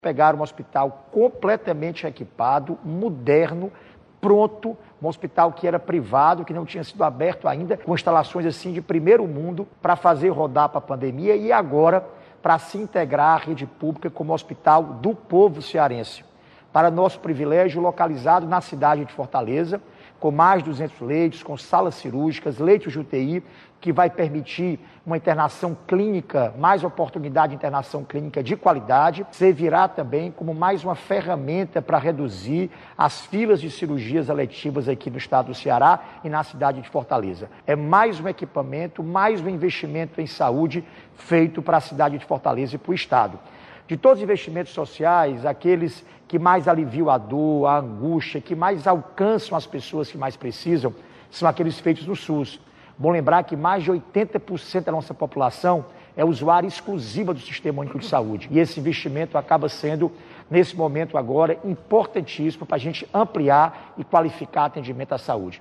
Pegaram um hospital completamente equipado, moderno, pronto, um hospital que era privado, que não tinha sido aberto ainda, com instalações assim de primeiro mundo para fazer rodar para a pandemia e agora para se integrar à rede pública como hospital do povo cearense. Para nosso privilégio, localizado na cidade de Fortaleza, com mais de 200 leitos, com salas cirúrgicas, leitos de UTI, que vai permitir uma internação clínica, mais oportunidade de internação clínica de qualidade, servirá também como mais uma ferramenta para reduzir as filas de cirurgias eletivas aqui no estado do Ceará e na cidade de Fortaleza. É mais um equipamento, mais um investimento em saúde feito para a cidade de Fortaleza e para o estado. De todos os investimentos sociais, aqueles que mais aliviam a dor, a angústia, que mais alcançam as pessoas que mais precisam, são aqueles feitos no SUS. Bom lembrar que mais de 80% da nossa população é usuária exclusiva do Sistema Único de Saúde. E esse investimento acaba sendo, nesse momento agora, importantíssimo para a gente ampliar e qualificar atendimento à saúde.